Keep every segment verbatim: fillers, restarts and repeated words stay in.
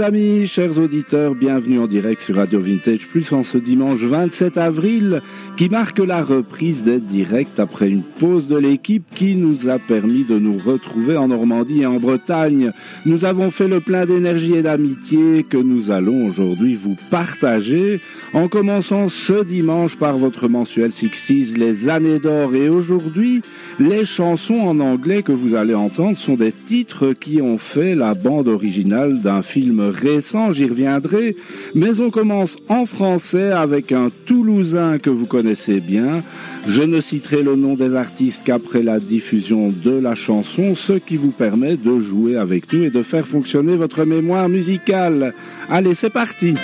amis, chers auditeurs, bienvenue en direct sur Radio Vintage Plus en ce dimanche vingt-sept avril qui marque la reprise des directs après une pause de l'équipe qui nous a permis de nous retrouver en Normandie et en Bretagne. Nous avons fait le plein d'énergie et d'amitié que nous allons aujourd'hui vous partager en commençant ce dimanche par votre mensuel sixties, les années d'or. Et aujourd'hui, les chansons en anglais que vous allez entendre sont des titres qui ont fait la bande originale d'un film récent, j'y reviendrai, mais on commence en français avec un Toulousain que vous connaissez bien. Je ne citerai le nom des artistes qu'après la diffusion de la chanson, ce qui vous permet de jouer avec nous et de faire fonctionner votre mémoire musicale. Allez, c'est parti!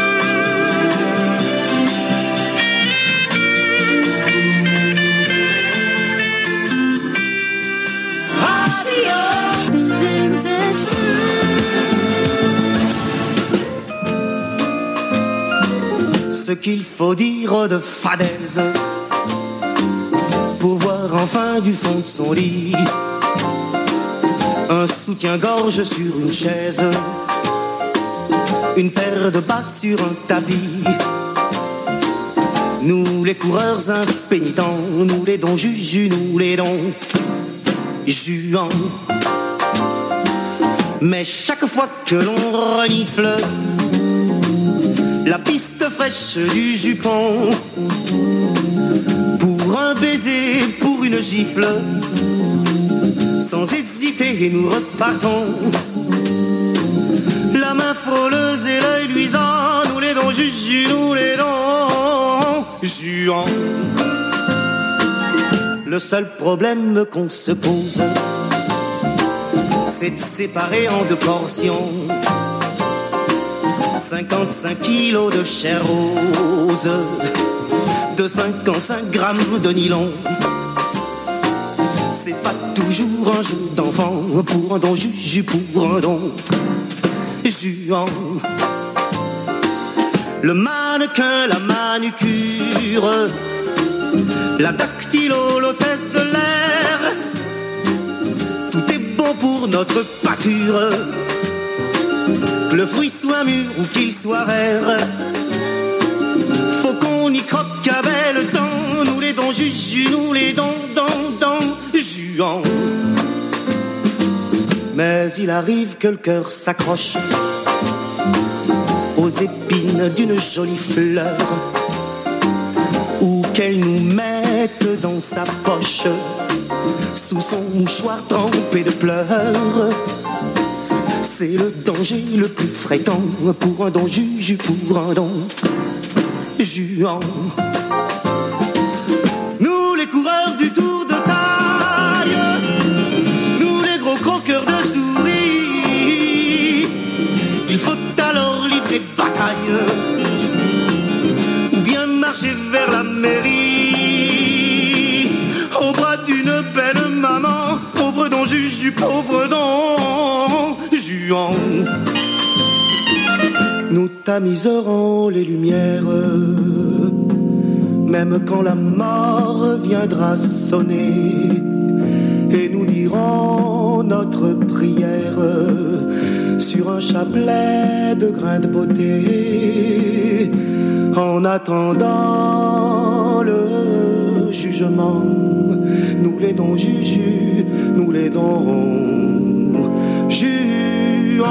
Ce qu'il faut dire de fadaise pour voir enfin du fond de son lit un soutien-gorge sur une chaise, une paire de bas sur un tapis. Nous les coureurs impénitents, nous les dons juju, nous les dons juants. Mais chaque fois que l'on renifle la piste fraîche du jupon, pour un baiser, pour une gifle, sans hésiter nous repartons, la main frôleuse et l'œil luisant, nous les dons juju, nous les dons juants. Le seul problème qu'on se pose, c'est de séparer en deux portions cinquante-cinq kilos de chair rose, de cinquante-cinq grammes de nylon. C'est pas toujours un jeu d'enfant, pour un don juju, pour un don juant. Le mannequin, la manucure, la dactylo, l'hôtesse de l'air, tout est bon pour notre pâture. Que le fruit soit mûr ou qu'il soit rare, faut qu'on y croque à belle dents. Nous les dons juju, nous les dons, dons, dons, juants. Mais il arrive que le cœur s'accroche aux épines d'une jolie fleur, ou qu'elle nous mette dans sa poche sous son mouchoir trempé de pleurs. C'est le danger le plus fréquent pour un don juju, pour un don juant. Nous les coureurs du tour de taille, nous les gros croqueurs de souris, il faut alors livrer bataille ou bien marcher vers la mairie au bras d'une belle maman. Pauvre don juju, pauvre don juant. Nous tamiserons les lumières, même quand la mort viendra sonner, et nous dirons notre prière sur un chapelet de grains de beauté. En attendant le jugement, nous les dons juju, nous les dons juants.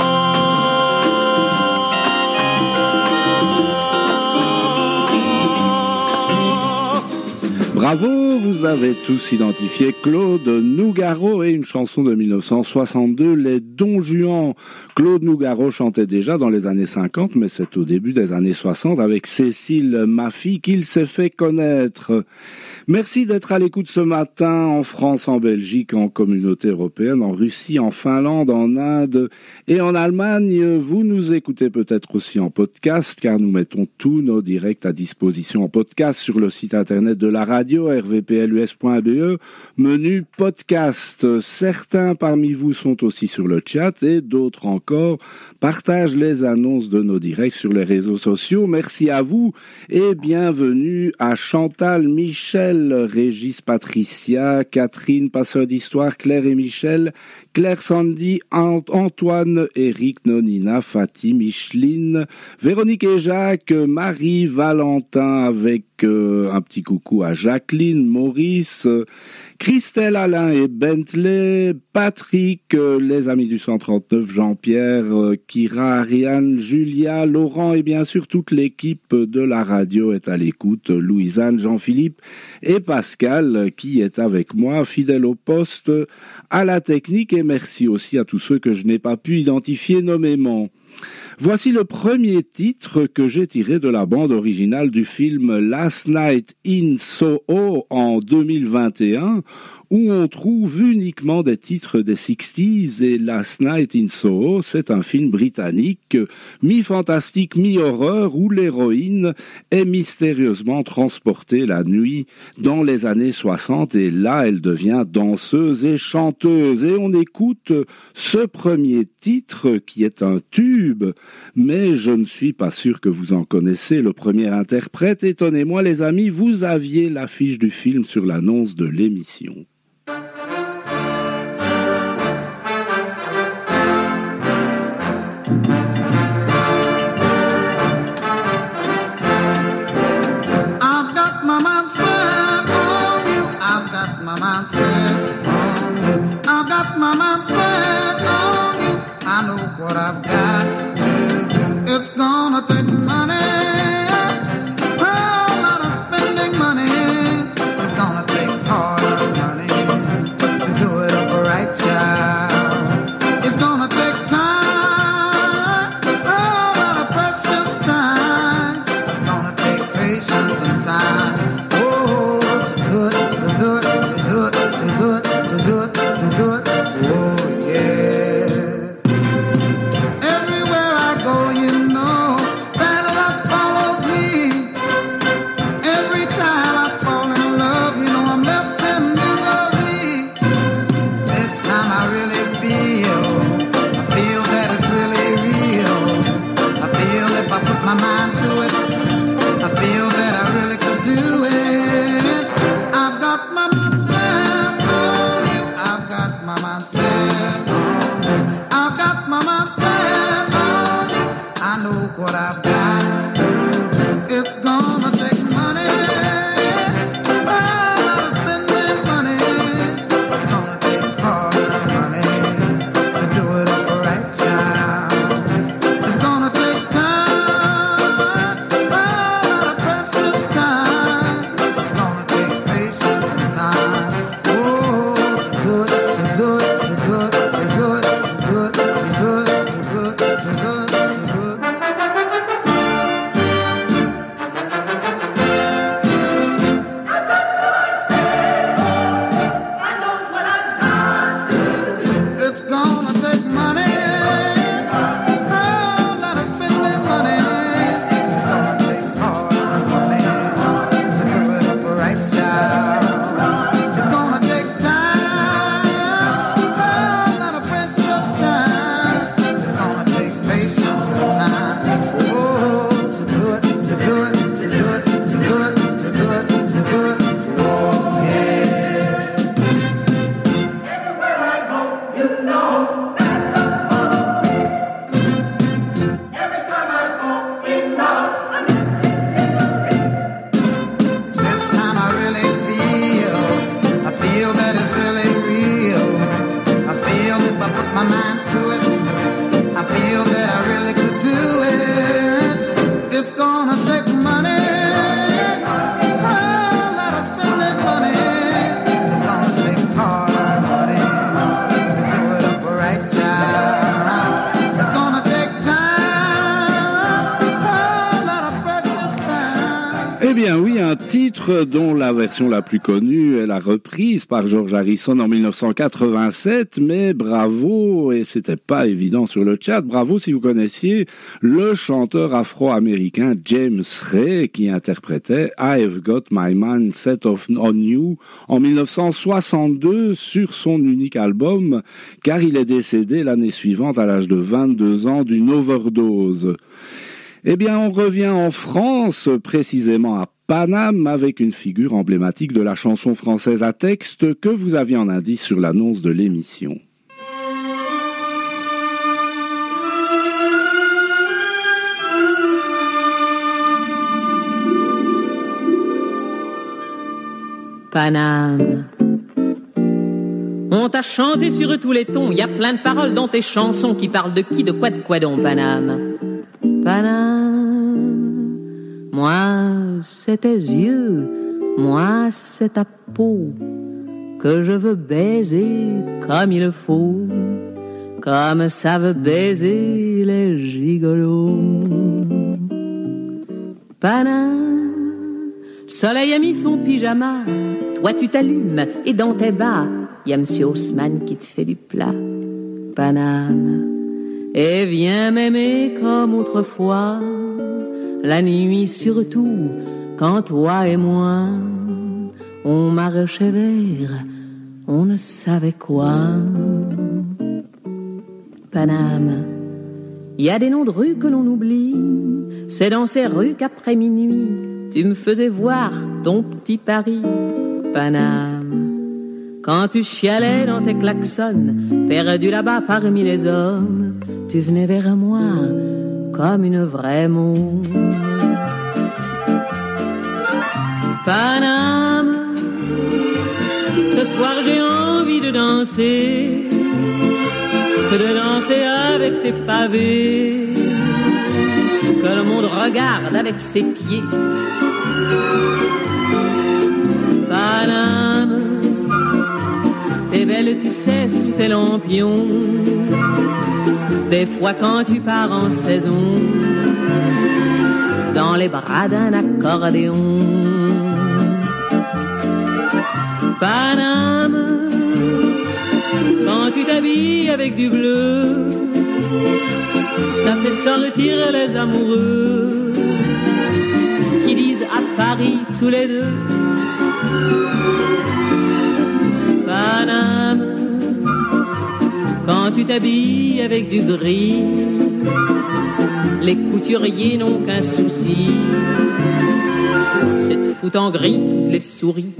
Bravo, vous avez tous identifié Claude Nougaro et une chanson de mille neuf cent soixante-deux, Les Dons Juants. Claude Nougaro chantait déjà dans les années cinquante, mais c'est au début des années soixante avec Cécile Maffy qu'il s'est fait connaître. Merci d'être à l'écoute ce matin en France, en Belgique, en communauté européenne, en Russie, en Finlande, en Inde et en Allemagne. Vous nous écoutez peut-être aussi en podcast car nous mettons tous nos directs à disposition en podcast sur le site internet de la radio radio, r v p l u s point b e, menu podcast. Certains parmi vous sont aussi sur le chat et d'autres encore partagent les annonces de nos directs sur les réseaux sociaux. Merci à vous et bienvenue à Chantal, Michel, Régis, Patricia, Catherine, passeur d'histoire, Claire et Michel, Claire, Sandy, Antoine, Eric, Nonina, Fatih, Micheline, Véronique et Jacques, Marie, Valentin avec euh, un petit coucou à Jacqueline, Maurice, euh, Christelle, Alain et Bentley, Patrick, euh, les amis du cent trente-neuf, Jean-Pierre, euh, Kira, Ariane, Julia, Laurent et bien sûr toute l'équipe de la radio est à l'écoute, Louisanne, Jean-Philippe et Pascal qui est avec moi, fidèle au poste, à la technique et merci aussi à tous ceux que je n'ai pas pu identifier nommément. Voici le premier titre que j'ai tiré de la bande originale du film Last Night in Soho en deux mille vingt et un, où on trouve uniquement des titres des sixties, et Last Night in Soho, c'est un film britannique, mi-fantastique, mi-horreur, où l'héroïne est mystérieusement transportée la nuit dans les années soixante, et là elle devient danseuse et chanteuse, et on écoute ce premier titre qui est un tube, mais je ne suis pas sûr que vous en connaissez le premier interprète. Étonnez-moi les amis, vous aviez l'affiche du film sur l'annonce de l'émission. What I've got to do, it's gonna take money, a whole lot of spending money. It's gonna take hard money to do it up right, child. It's gonna take time, a whole lot of precious time. It's gonna take patience and time. Oh, to do it, to do it, to do it, to do it, to do it, to do it. Oh yeah. My mind to it, I feel that I really could do it. I've got my mind set on you. I've got my mind set on you. I've got my mind set on you. I know what I've got to do. It's gonna take money, oh, spending money. It's gonna take hard money to do it up right, child. It's gonna take time. Eh bien oui, un titre dont la version la plus connue est la reprise par George Harrison en mille neuf cent quatre-vingt-sept, mais bravo, et c'était pas évident sur le chat, bravo si vous connaissiez le chanteur afro-américain James Ray qui interprétait I've Got My Mind Set on You en mille neuf cent soixante-deux sur son unique album, car il est décédé l'année suivante à l'âge de vingt-deux ans d'une overdose. Eh bien, on revient en France, précisément à Paname, avec une figure emblématique de la chanson française à texte que vous aviez en indice sur l'annonce de l'émission. Paname. On t'a chanté sur tous les tons, y a plein de paroles dans tes chansons qui parlent de qui, de quoi, de quoi donc, Paname. Paname, moi c'est tes yeux, moi c'est ta peau que je veux baiser comme il faut, comme ça veut baiser les gigolos. Paname, le soleil a mis son pyjama, toi tu t'allumes et dans tes bas, y a Monsieur Haussmann qui te fait du plat. Paname, et viens m'aimer comme autrefois, la nuit surtout, quand toi et moi, on marchait vers, on ne savait quoi. Paname, il y a des noms de rues que l'on oublie, c'est dans ces rues qu'après minuit, tu me faisais voir ton petit Paris. Paname, quand tu chialais dans tes klaxons, perdu là-bas parmi les hommes, tu venais vers moi comme une vraie môme. Paname, ce soir j'ai envie de danser, que de danser avec tes pavés, que le monde regarde avec ses pieds. Paname, t'es belle tu sais sous tes lampions, des fois quand tu pars en saison, dans les bras d'un accordéon. Paname, quand tu t'habilles avec du bleu, ça fait sortir les amoureux qui disent à Paris tous les deux. Paname, quand tu t'habilles avec du gris, les couturiers n'ont qu'un souci, c'est de foutre en gris toutes les souris.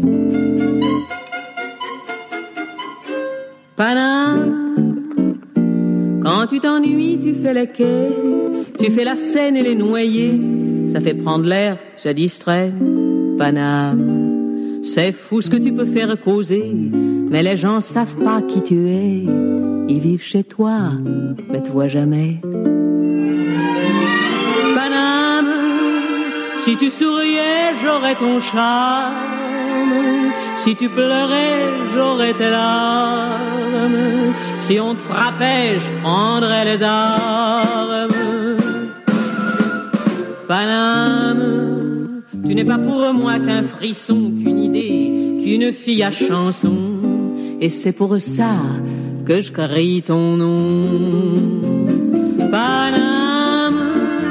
Paname, quand tu t'ennuies, tu fais les quais, tu fais la Seine et les noyers, ça fait prendre l'air, ça distrait. Paname, c'est fou ce que tu peux faire causer, mais les gens savent pas qui tu es. Ils vivent chez toi, mais toi jamais. Paname, si tu souriais, j'aurais ton charme. Si tu pleurais, j'aurais tes larmes. Si on te frappait, je prendrais les armes. Paname, tu n'es pas pour moi qu'un frisson, qu'une idée, qu'une fille à chanson. Et c'est pour ça que je crie ton nom. Paname,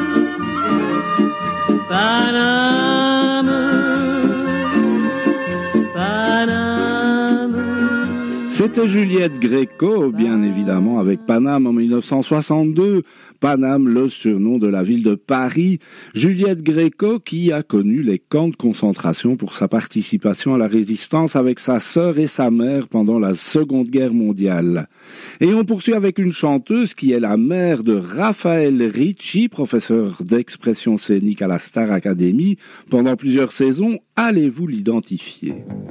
Paname, Paname. C'était Juliette Gréco, bien évidemment, avec Paname en mille neuf cent soixante-deux. Paname, le surnom de la ville de Paris. Juliette Gréco qui a connu les camps de concentration pour sa participation à la résistance avec sa sœur et sa mère pendant la Seconde Guerre mondiale. Et on poursuit avec une chanteuse qui est la mère de Raphaël Ricci, professeur d'expression scénique à la Star Academy pendant plusieurs saisons. Allez-vous l'identifier?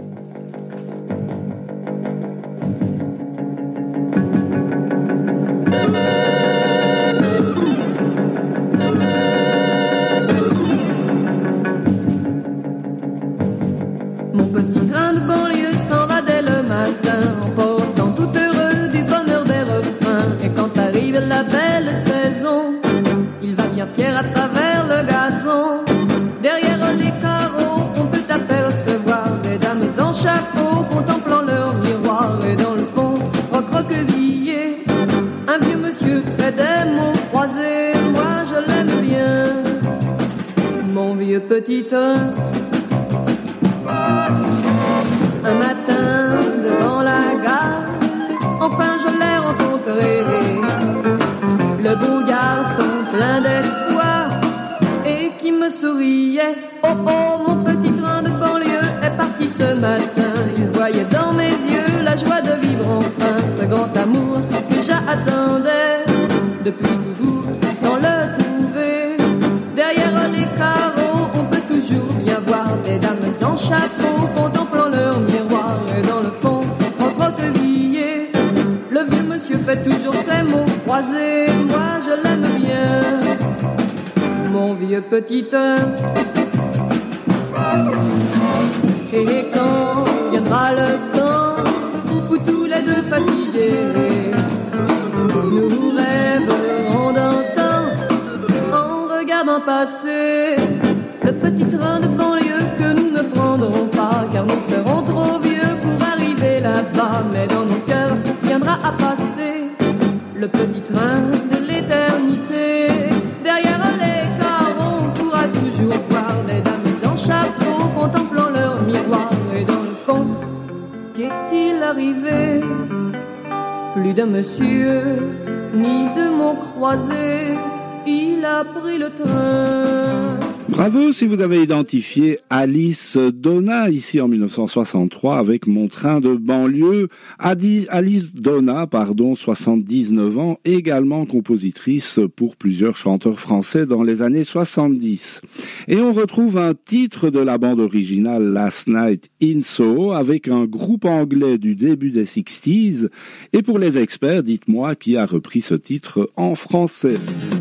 Mon petit train de banlieue s'en va dès le matin, en portant tout heureux du bonheur des refrains. Et quand arrive la belle saison, il va bien fier à travers le gazon, derrière les carreaux. mon vieux petit train. Un matin devant la gare, enfin je l'ai rencontré, le beau garçon plein d'espoir et qui me souriait. Oh oh, mon petit train de banlieue est parti ce matin. Il voyait dans mes yeux la joie de vivre enfin ce grand amour que j'attendais depuis toujours sans le trouver. Derrière les carreaux, on peut toujours bien voir des dames en chapeau contemplant leur miroir. Et dans le fond, en croquevillé, le vieux monsieur fait toujours ses mots croisés. Moi, je l'aime bien, mon vieux petit train. Et quand viendra le temps où tous les deux fatigués, nous rêverons d'antan en regardant passer le petit train de banlieue que nous ne prendrons pas, car nous serons trop vieux pour arriver là-bas. Mais dans nos cœurs viendra à passer le petit train de l'éternité. Derrière les carreaux, on pourra toujours voir des dames en chapeau contemplant leur miroir. Et dans le fond, qu'est-il arrivé? Plus d'un monsieur, ni de mots croisés, il a pris le train. Bravo si vous avez identifié Alice Donna ici en mille neuf cent soixante-trois avec Mon train de banlieue. Alice Donna, pardon, soixante-dix-neuf ans, également compositrice pour plusieurs chanteurs français dans les années soixante-dix. Et on retrouve un titre de la bande originale Last Night in Soho avec un groupe anglais du début des sixties. Et pour les experts, dites-moi qui a repris ce titre en français.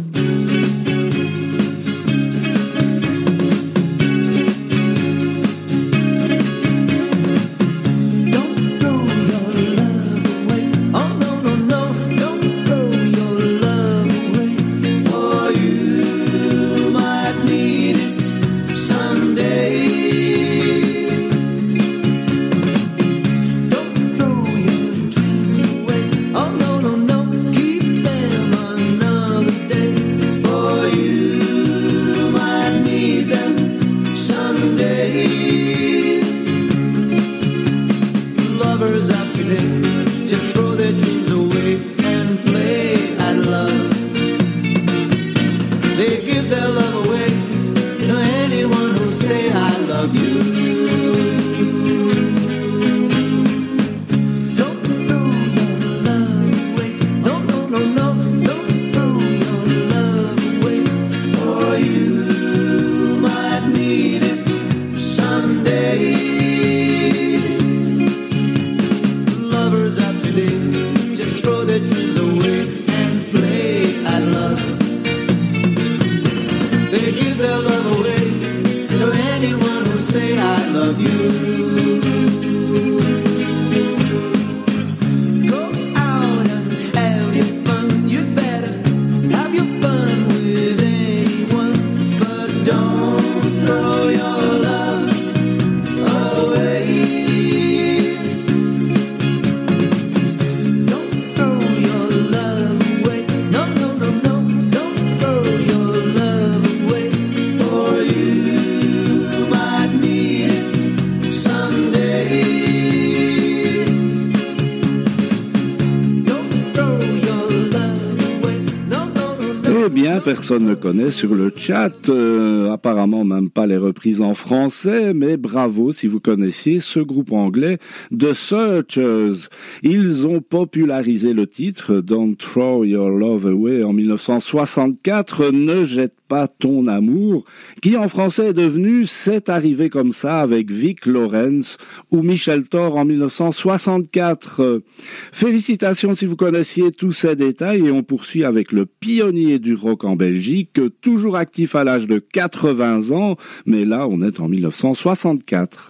Personne ne connaît sur le chat, euh, apparemment même pas les reprises en français, mais bravo si vous connaissiez ce groupe anglais The Searchers. Ils ont popularisé le titre Don't Throw Your Love Away en mille neuf cent soixante-quatre, Ne jette pas ton amour, qui en français est devenu C'est arrivé comme ça avec Vic Lawrence ou Michel Thor en mille neuf cent soixante-quatre. Félicitations si vous connaissiez tous ces détails et on poursuit avec le pionnier du rock en Belgique, toujours actif à l'âge de quatre-vingts ans, mais là on est en mille neuf cent soixante-quatre.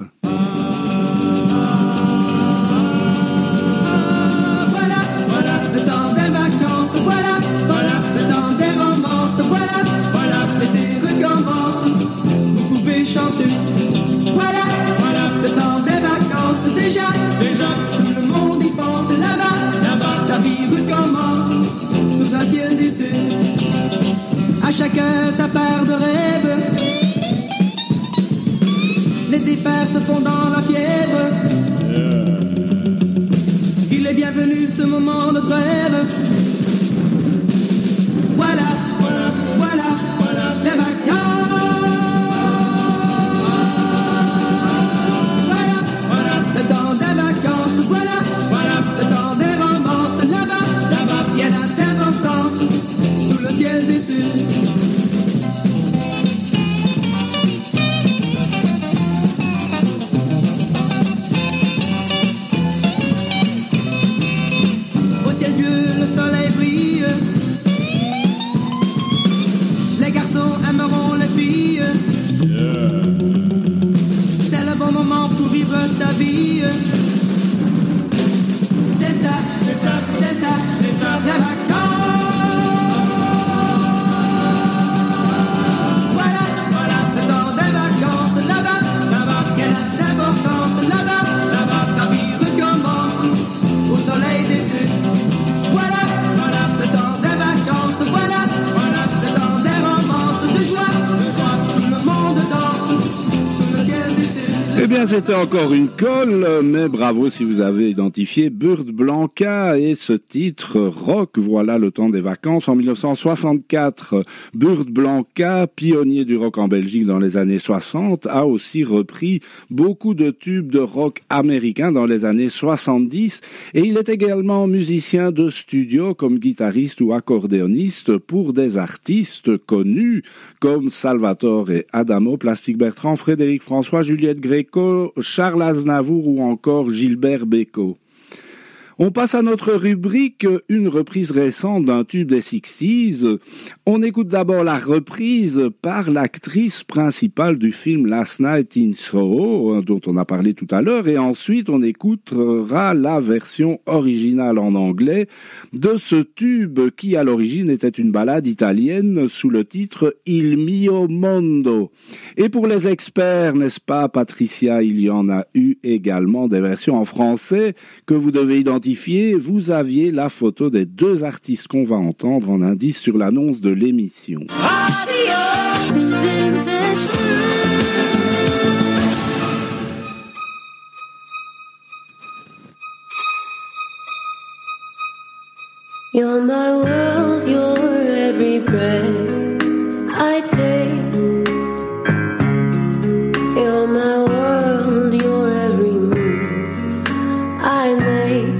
Chacun sa part de rêve, les défers se font dans la fièvre. Il est bienvenu ce moment de trêve. Voilà, voilà, voilà, voilà les vacances. Voilà, voilà le temps des vacances. Voilà, voilà le temps des romances. Là-bas, là-bas, bien à faire en France, sous le ciel d'été. Le soleil brille, les garçons aimeront les filles. Yeah. C'est le bon moment pour vivre sa vie. C'est ça, c'est ça, c'est ça, c'est ça, les vacances. Voilà, voilà, le temps des vacances. Là-bas, là-bas, quelle importance. Là-bas, là-bas, la vie recommence au soleil d'été. Voilà, voilà, le temps des vacances, voilà, voilà, le temps des romances, de joie, de joie, tout le monde danse, sous le ciel d'été. Eh bien, c'était encore une colle, mais bravo si vous avez identifié Burt Blanca et ce titre rock, voilà le temps des vacances. En dix-neuf cent soixante-quatre, Burt Blanca, pionnier du rock en Belgique dans les années soixante, a aussi repris beaucoup de tubes de rock américain dans les années soixante-dix et il est également musicien de studio comme guitariste ou accordéoniste pour des artistes connus comme Salvatore et Adamo, Plastique Bertrand, Frédéric François, Juliette Gréco, Charles Aznavour ou encore Gilbert Bécaud. On passe à notre rubrique, une reprise récente d'un tube des sixties. On écoute d'abord la reprise par l'actrice principale du film Last Night in Soho, dont on a parlé tout à l'heure, et ensuite on écoutera la version originale en anglais de ce tube qui à l'origine était une ballade italienne sous le titre Il mio mondo. Et pour les experts, n'est-ce pas Patricia, il y en a eu également des versions en français que vous devez identifier. Vous aviez la photo des deux artistes qu'on va entendre en indice sur l'annonce de l'émission. Radio Vintage. You're my world, you're every breath I take. You're my world, you're every move I make.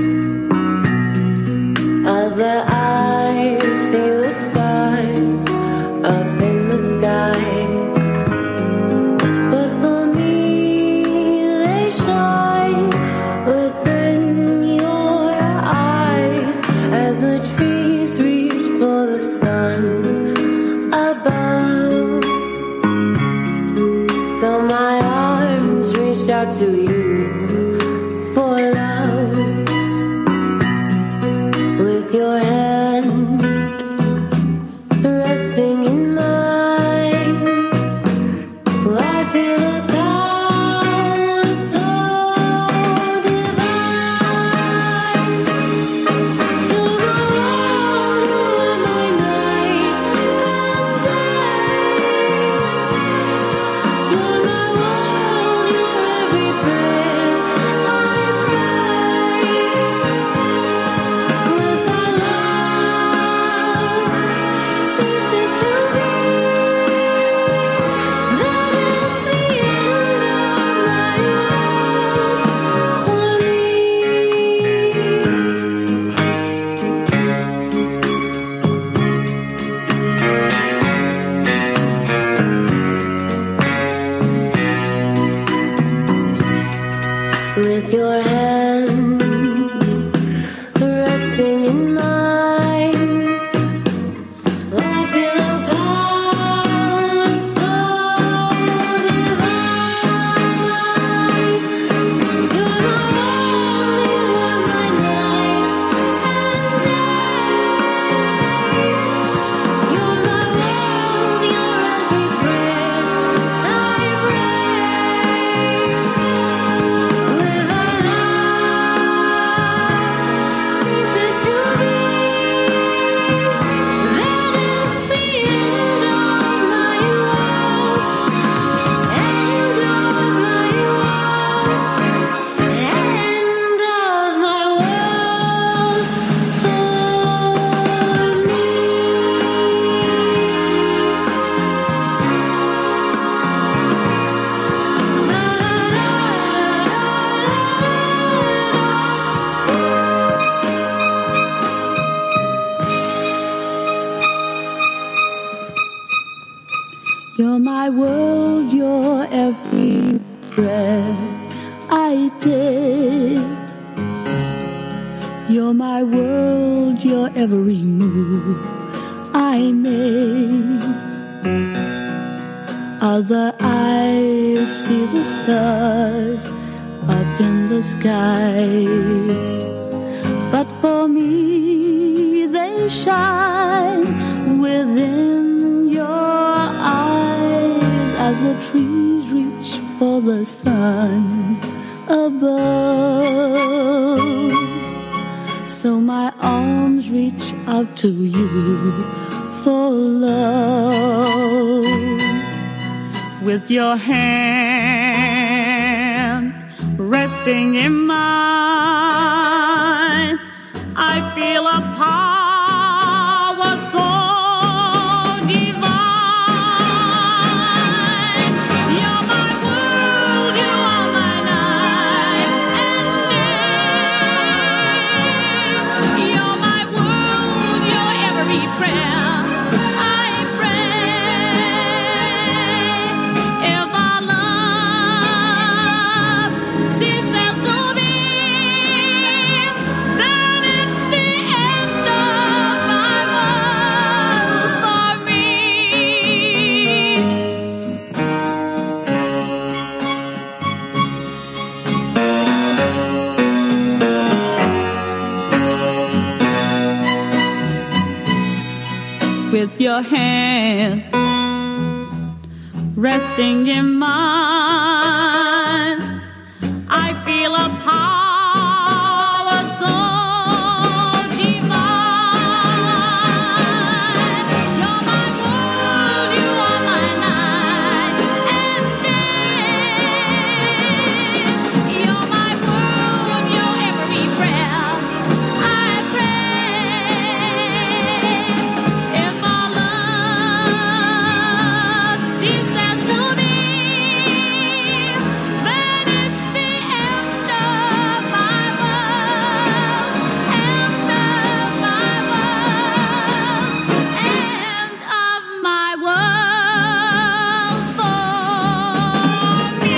Other eyes see the stars up in the skies, but for me they shine within your eyes as the trees reach for the sun above. So my arms reach out to you for love. Your hand resting in mine, I feel a power so divine. You're my world, you're my night and day. You're my world, you're every breath every breath I take. You're my world, your every move I make. Other eyes see the stars up in the skies, but for me they shine within your eyes as the trees reach for the sun above. So my arms reach out to you for love. With your hand resting in mine, I feel a power so divine. You're my world, you are my night and day. You're my world, your every prayer. With your hand resting in mine, I feel a power so divine. You're my world, you are my night and day. You're my world, your every prayer I pray. If our love ceases to be, then it's the end of my world, end of my world, end of my world for me.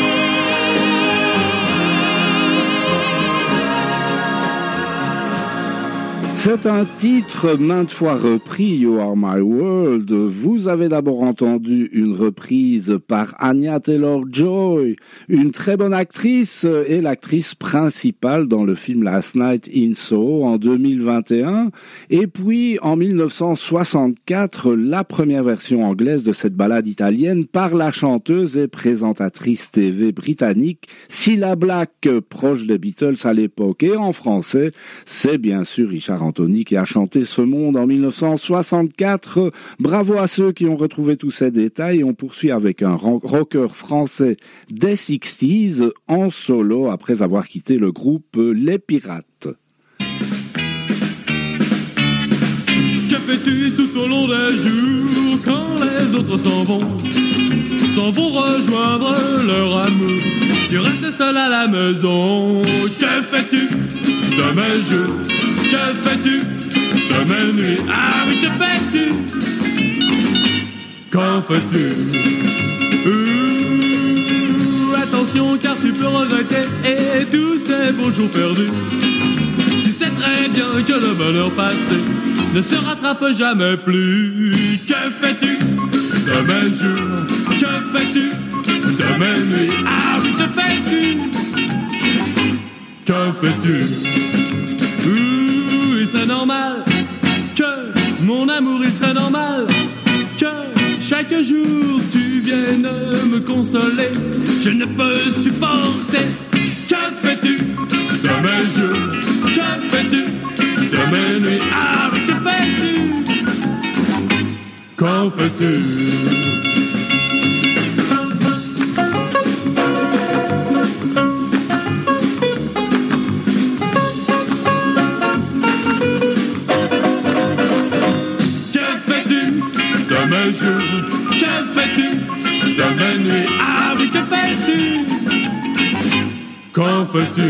C'est un titre maintes fois repris, You Are My World. Vous avez d'abord entendu une reprise par Anya Taylor-Joy, une très bonne actrice et l'actrice principale dans le film Last Night in Soho en deux mille vingt et un. Et puis, en mille neuf cent soixante-quatre, la première version anglaise de cette ballade italienne par la chanteuse et présentatrice T V britannique Cilla Black, proche des Beatles à l'époque. Et en français, c'est bien sûr Richard Anthony qui a chanté Ce Monde en mille neuf cent soixante-quatre. Bravo à ceux qui ont retrouvé tous ces détails. On poursuit avec un rocker français des sixties en solo après avoir quitté le groupe Les Pirates. Que fais-tu tout au long des jours quand les autres s'en vont, s'en vont rejoindre leur amour? Tu restes seul à la maison. Que fais-tu de mes jours? Que fais-tu de mes nuits? Ah oui, que fais-tu? Qu'en fais-tu? Ouh, attention car tu peux regretter et tous ces beaux jours perdus. Tu sais très bien que le bonheur passé ne se rattrape jamais plus. Que fais-tu de mes jours? Que fais-tu de mes nuits? Ah oui, que fais-tu? Que fais-tu? Ouh, il serait normal que mon amour, il serait normal que chaque jour tu viennes me consoler. Je ne peux supporter. Que fais-tu de mes jours? Que fais-tu de mes nuits? Ah, mais que fais-tu? Qu'en fais-tu? Que fais-tu de mes nuits? Ah oui, que fais-tu? Qu'en fais-tu?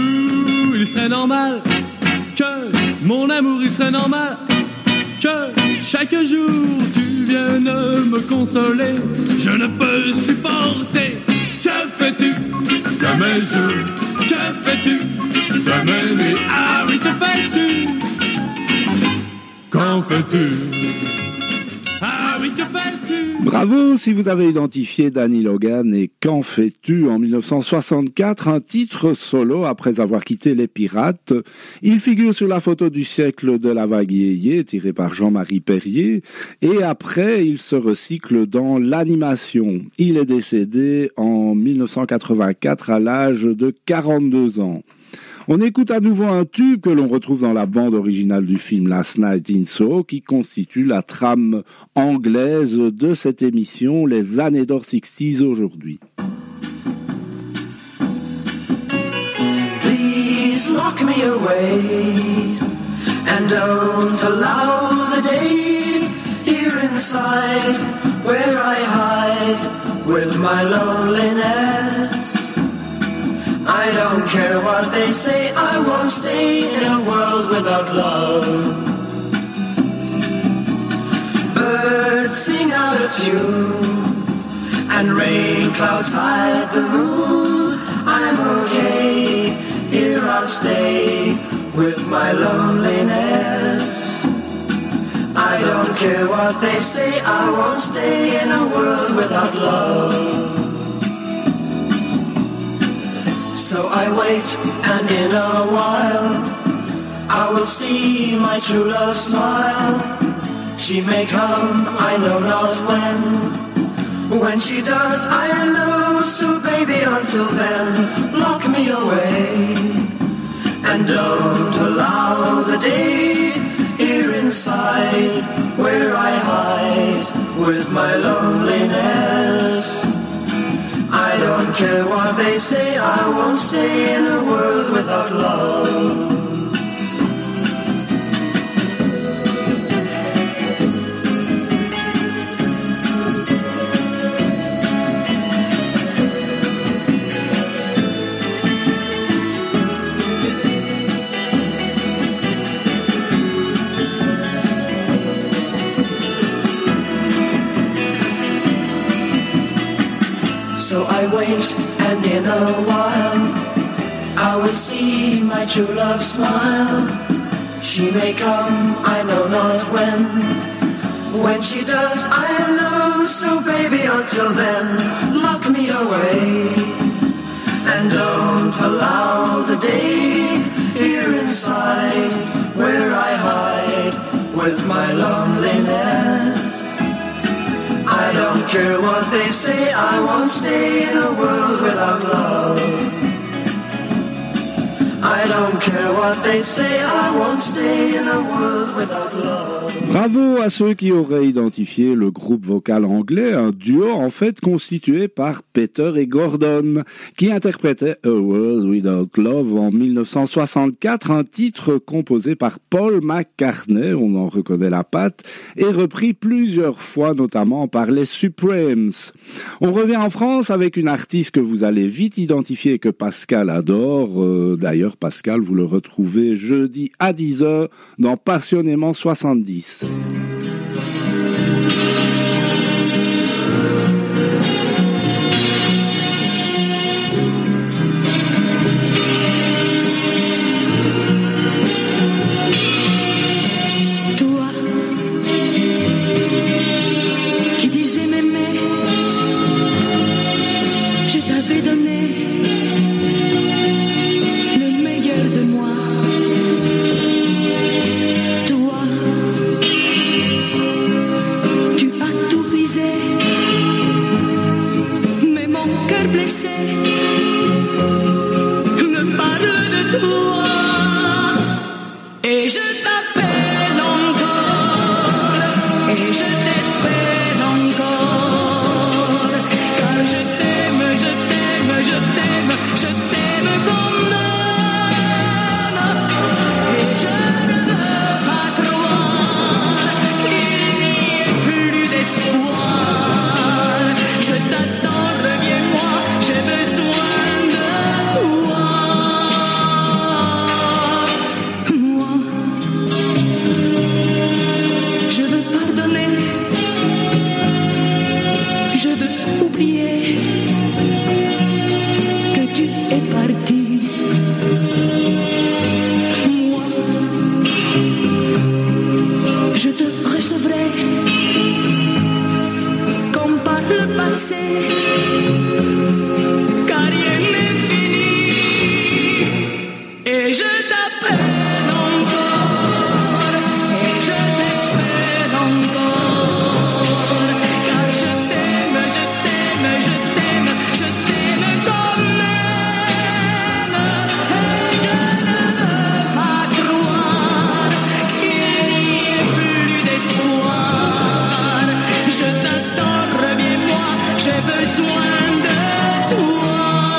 Ouh, il serait normal que mon amour, il serait normal que Chaque jour tu viens me consoler, je ne peux supporter. Que fais-tu de mes jours? Que fais-tu de mes nuits? Ah oui, que fais-tu? Qu'en fais-tu? Ah oui, que fais-tu? Bravo si vous avez identifié Danny Logan et Qu'en fais-tu en mille neuf cent soixante-quatre, un titre solo après avoir quitté les Pirates. Il figure sur la photo du siècle de la vague yéyé tirée par Jean-Marie Perrier et après il se recycle dans l'animation. Il est décédé en mille neuf cent quatre-vingt-quatre à l'âge de quarante-deux ans. On écoute à nouveau un tube que l'on retrouve dans la bande originale du film Last Night in Soho qui constitue la trame anglaise de cette émission, les années d'or soixante aujourd'hui. Please lock me away and don't allow the day here inside where I hide with my loneliness. I don't care what they say, I won't stay in a world without love. Birds sing out of tune, and rain clouds hide the moon. I'm okay, here I'll stay with my loneliness. I don't care what they say, I won't stay in a world without love. So I wait, and in a while I will see my true love smile. She may come, I know not when. When she does, I'll know. So baby, until then, lock me away and don't allow the day here inside where I hide with my loneliness. I don't care what they say, I won't stay in a world without love. So I wait, and in a while I will see my true love smile. She may come, I know not when. When she does, I'll know. So baby, until then, lock me away and don't allow the day here inside where I hide with my loneliness. I don't care what they say, I won't stay in a world without love. I don't care what they say, I won't stay in a world without love. Bravo à ceux qui auraient identifié le groupe vocal anglais, un duo en fait constitué par Peter et Gordon, qui interprétaient A World Without Love en mille neuf cent soixante-quatre, un titre composé par Paul McCartney, on en reconnaît la patte, et repris plusieurs fois notamment par les Supremes. On revient en France avec une artiste que vous allez vite identifier et que Pascal adore. Euh, d'ailleurs, Pascal, vous le retrouvez jeudi à dix heures dans Passionnément soixante-dix. J'ai besoin sais que tu es parti. Moi, je te recevrai comme par le passé, car rien n'est fini. Et je t'appelle encore, et je t'espère encore, car je t'aime, je t'aime, je t'aime, je t'aime quand même. Et je ne veux pas croire qu'il n'y ait plus d'espoir. Je t'attends, reviens-moi, j'ai besoin de toi.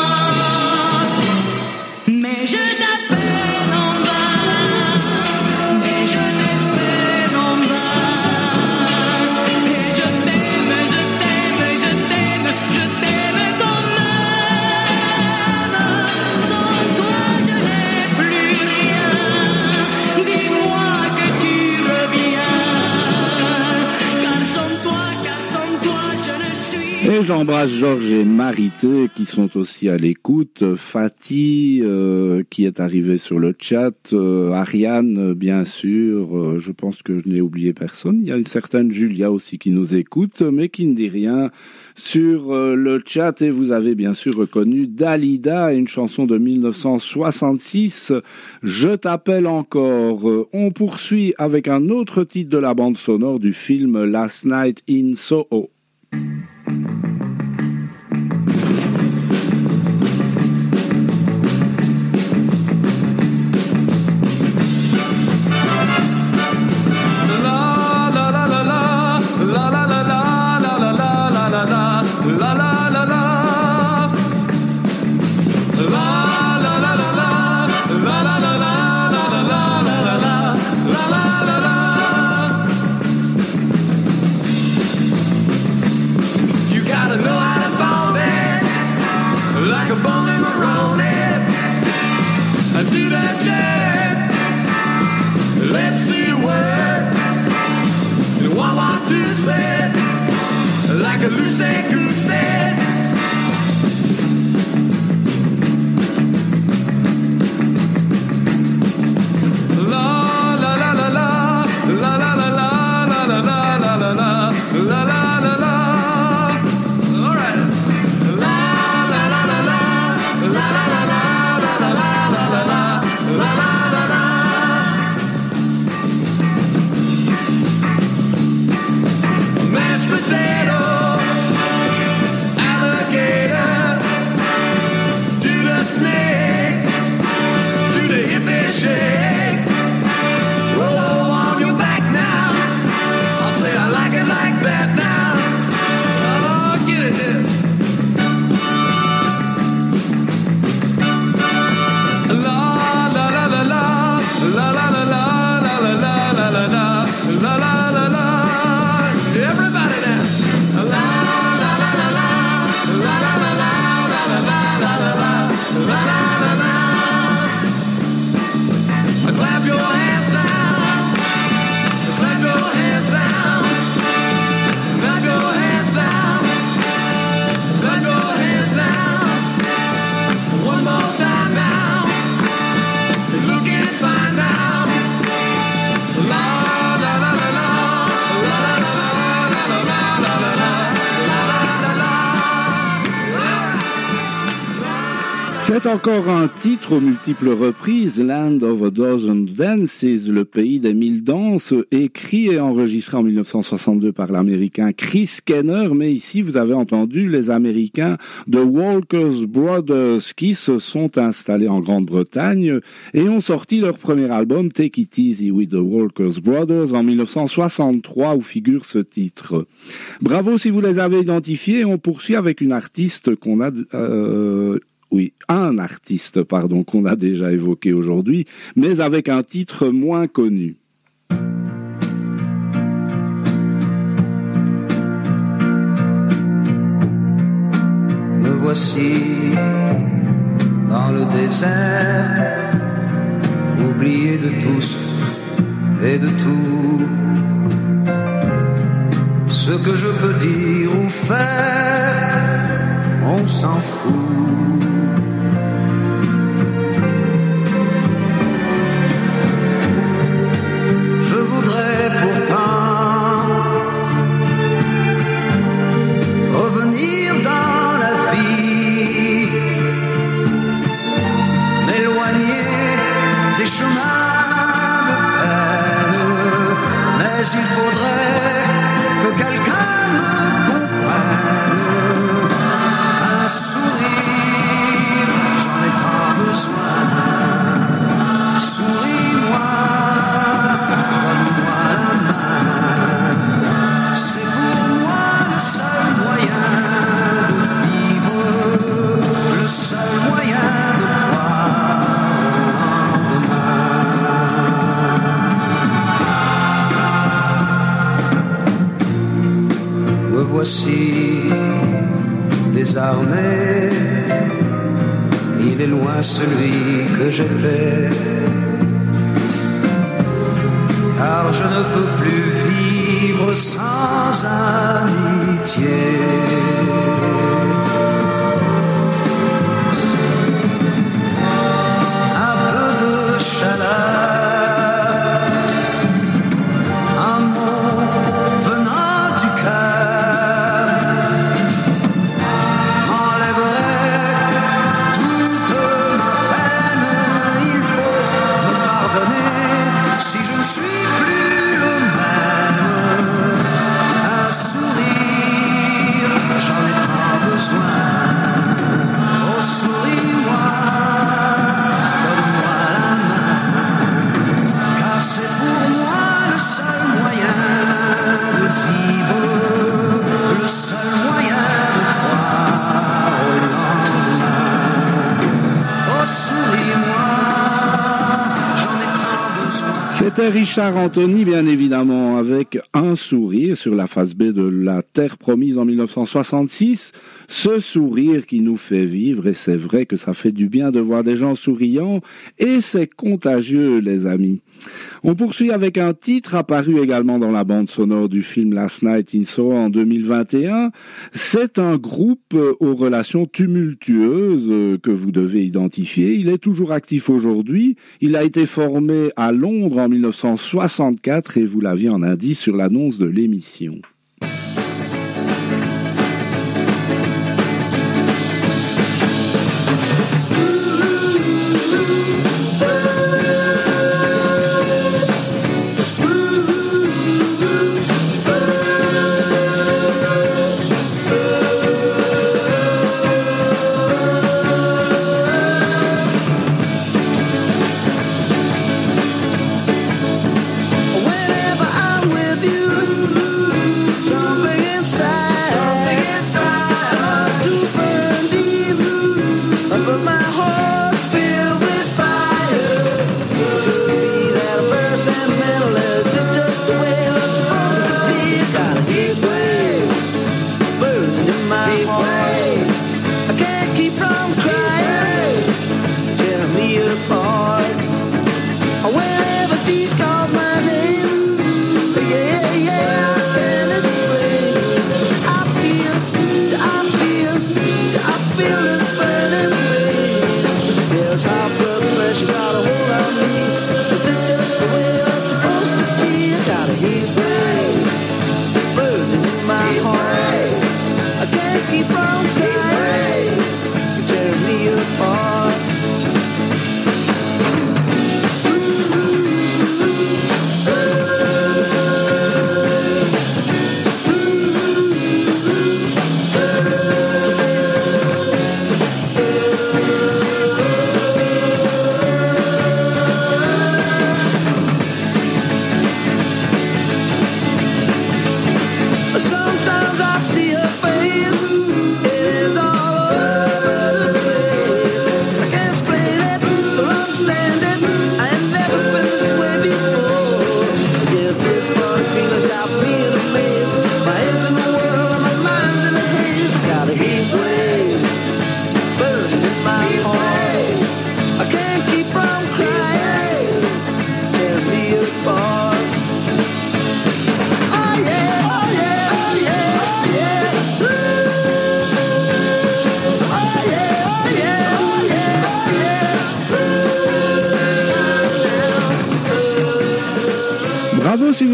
Mais je t'appelle en vain, mais je t'espère en vain. Et je t'aime, je t'aime, je t'aime, je t'aime quand même. Sans toi je n'ai plus rien. Dis-moi que tu reviens. Car sans toi, car sans toi je ne suis. Et j'embrasse Georges et Marité qui sont aussi à l'écoute, Fatih euh, qui est arrivé sur le chat, euh, Ariane euh, bien sûr, euh, je pense que je n'ai oublié personne. Il y a une certaine Julia aussi qui nous écoute mais qui ne dit rien sur euh, le chat. Et vous avez bien sûr reconnu Dalida, une chanson de mille neuf cent soixante-six, Je t'appelle encore. Euh, On poursuit avec un autre titre de la bande sonore du film Last Night in Soho. You gotta know how to bomb it, like a bomb in the road. I do that jam. Let's see you work. And what I do said, like a loose goose said. La la la la la la la la la la la la la la la la la la. All right. La la la la la la la la la la la la la la la la. Mashed potato, alligator, do the snake, do the hippie shake. Roll on your back now. I'll say I like it like that now. Oh, get it there. La la la la la la la la la la la la la la la la la la. Everybody now. La la la la la la la la la la la la la la la la. Clap your hands now. Clap your hands now. Clap your hands now. Clap your hands now. One more time now. You're looking fine now. La la la la la. La la la la la la la la la la. C'est encore un titre aux multiples reprises, Land of a Dozen Dances, le pays des mille danses, écrit et enregistré en mille neuf cent soixante-deux par l'américain Chris Kenner, mais ici vous avez entendu les Américains de Walker's Brothers qui se sont installés en Grande-Bretagne et ont sorti leur premier album Take It Easy with the Walker's Brothers en mille neuf cent soixante-trois où figure ce titre. Bravo si vous les avez identifiés. On poursuit avec une artiste qu'on a... Euh, Oui, un artiste, pardon, qu'on a déjà évoqué aujourd'hui, mais avec un titre moins connu. Me voici dans le désert, oublié de tous et de tout. Ce que je peux dire ou faire on s'en fout. Je voudrais pourtant revenir dans la vie, m'éloigner des chemins de peine, mais il faudrait que quelqu'un me comprenne. Un sourire, j'en ai tant besoin. Souris-moi, donne-moi la main. C'est pour moi le seul moyen de vivre, le seul moyen de croire en demain. Me voici désarmé, il est loin celui que j'étais, car je ne peux plus vivre sans amitié. Un peu de chaleur, un mot venant du cœur m'enlèverait toute ma peine. Il faut me pardonner si je ne suis plus le même. Un sourire, j'en ai tant besoin. Oh, souris-moi, donne-moi la main, car c'est pour moi le seul moyen de vivre, le seul moyen de croire au lendemain. Oh, souris-moi, j'en ai tant besoin. C'était Richard Anthony, bien évidemment, avec Un sourire sur la face B de La Terre promise en mille neuf cent soixante-six. Ce sourire qui nous fait vivre, et c'est vrai que ça fait du bien de voir des gens souriants, et c'est contagieux, les amis. On poursuit avec un titre apparu également dans la bande sonore du film Last Night in Soho en deux mille vingt et un. C'est un groupe aux relations tumultueuses que vous devez identifier. Il est toujours actif aujourd'hui. Il a été formé à Londres en mille neuf cent soixante-quatre et vous l'aviez en indice sur l'annonce de l'émission. Whenever I'm with you,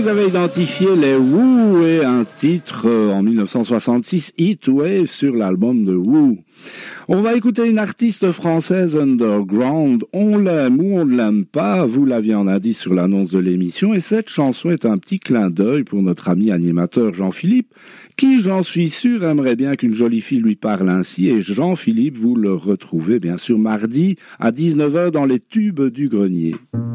vous avez identifié les Who et un titre euh, en dix-neuf cent soixante-six, Heatwave, sur l'album de Who. On va écouter une artiste française underground. On l'aime ou on ne l'aime pas, vous l'aviez en indice sur l'annonce de l'émission, et cette chanson est un petit clin d'œil pour notre ami animateur Jean-Philippe, qui, j'en suis sûr, aimerait bien qu'une jolie fille lui parle ainsi. Et Jean-Philippe, vous le retrouvez bien sûr mardi à dix-neuf heures dans les tubes du grenier.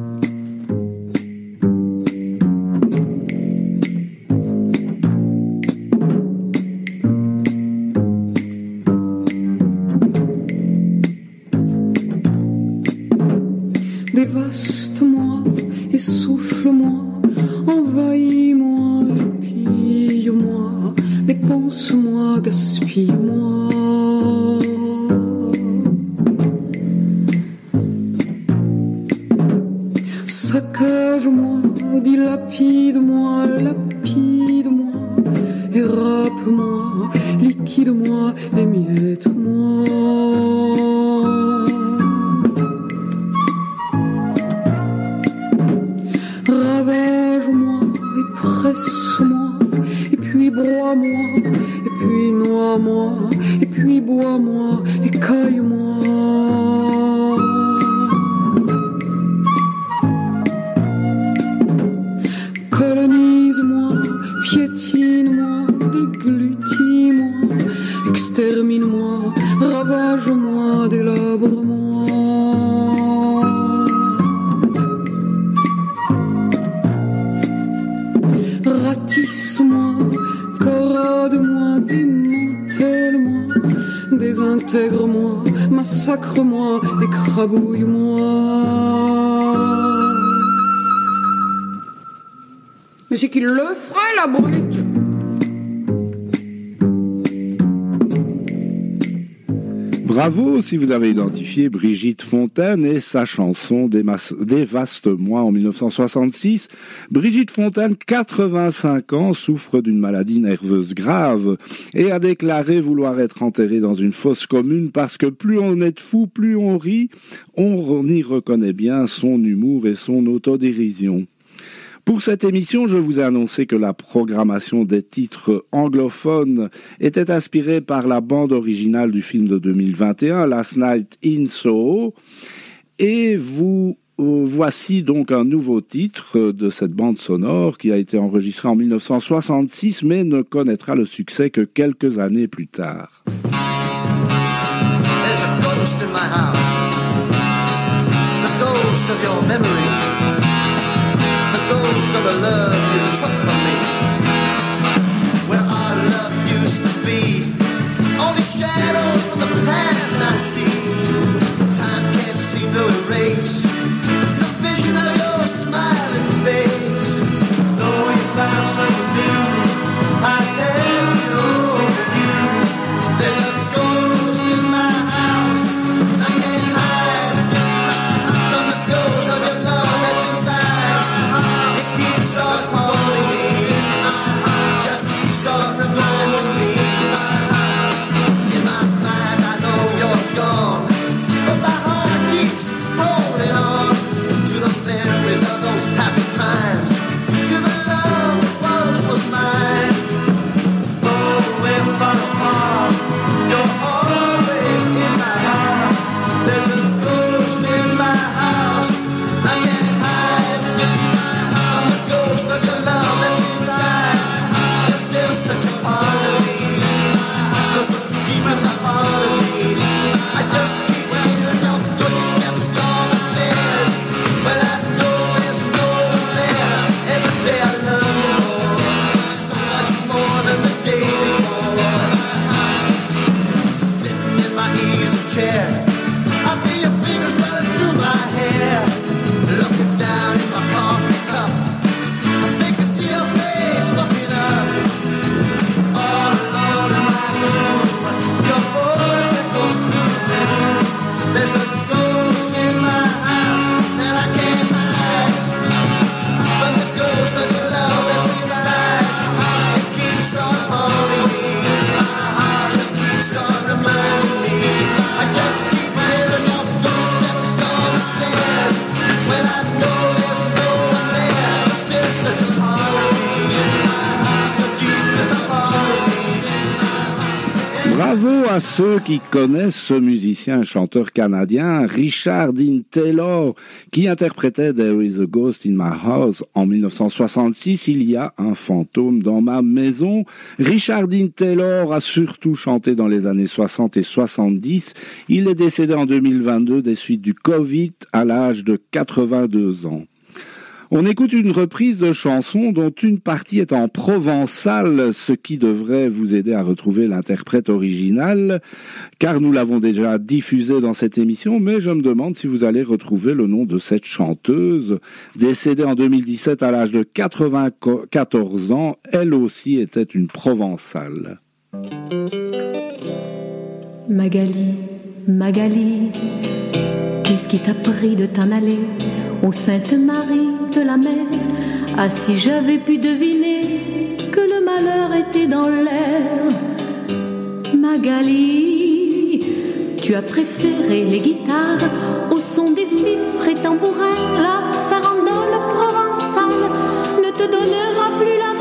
Dévaste-moi et souffle-moi, envahis-moi, pille-moi, dépense-moi, gaspille-moi. Saccage-moi, dilapide-moi, lapide-moi, érape-moi, liquide-moi, émiette-moi. Ravage-moi et presse-moi, et puis broie-moi, et puis noie-moi, et puis bois-moi, et caille-moi. Colonise-moi, piétine-moi, déglutis-moi, extermine-moi, ravage-moi, délabre-moi. Ratisse-moi, corrode-moi, démantèle-moi, désintègre-moi, massacre-moi, écrabouille-moi. Mais c'est qu'il le ferait, la brute! Bravo si vous avez identifié Brigitte Fontaine et sa chanson Dévaste-moi en dix-neuf cent soixante-six. Brigitte Fontaine, quatre-vingt-cinq ans, souffre d'une maladie nerveuse grave et a déclaré vouloir être enterrée dans une fosse commune parce que plus on est fou, plus on rit, on y reconnaît bien son humour et son autodérision. Pour cette émission, je vous ai annoncé que la programmation des titres anglophones était inspirée par la bande originale du film de deux mille vingt et un, Last Night in Soho. Et vous euh, voici donc un nouveau titre de cette bande sonore qui a été enregistré en dix-neuf cent soixante-six, mais ne connaîtra le succès que quelques années plus tard. There's a ghost in my house, the ghost of your memory. Of the love you took from me, where our love used to be, only shadows from the past I see. Time can't seem to erase the vision of your smiling face. Though you found something new, I can't get over you. There's a ghost in my house, I can't hide from the ghost of your love that's inside. Keeps on calling me, just keeps on reminding me. In my mind I know you're gone, but my heart keeps holding on to the memories of those happy times, to the love that once was mine. Though we're far apart, you're always in my heart. There's a ghost in my house, I can't hide. Ghost of your love that's inside. You're still such a part of me, still so deep as a part of me. I just keep hearing your footsteps on the stairs, but I know there's no one there. Every day I love you more, so much more than the day before. Sitting in my easy chair, I feel your fingers running through my hair, looking down in my coffee cup. Your face looking up, all alone in my room. Your voice echoes through the room. There's a ghost in my house that I can't hide. But this ghost of your love that's inside, it keeps on haunting me, just keeps on reminding me. I just Bravo à ceux qui connaissent ce musicien et chanteur canadien, Richard Dean Taylor, qui interprétait There is a Ghost in My House en mille neuf cent soixante-six, Il y a un fantôme dans ma maison. Richard Dean Taylor a surtout chanté dans les années soixante et soixante-dix. Il est décédé en deux mille vingt-deux des suites du Covid à l'âge de quatre-vingt-deux ans. On écoute une reprise de chanson dont une partie est en provençal, ce qui devrait vous aider à retrouver l'interprète original, car nous l'avons déjà diffusé dans cette émission, mais je me demande si vous allez retrouver le nom de cette chanteuse. Décédée en deux mille dix-sept à l'âge de quatre-vingt-quatorze ans, elle aussi était une provençale. Magali, Magali, qu'est-ce qui t'a pris de t'en aller ô Sainte Marie de la mer? Ah, si j'avais pu deviner que le malheur était dans l'air. Magali, tu as préféré les guitares au son des fifres et tambourins. La farandole provençale ne te donnera plus la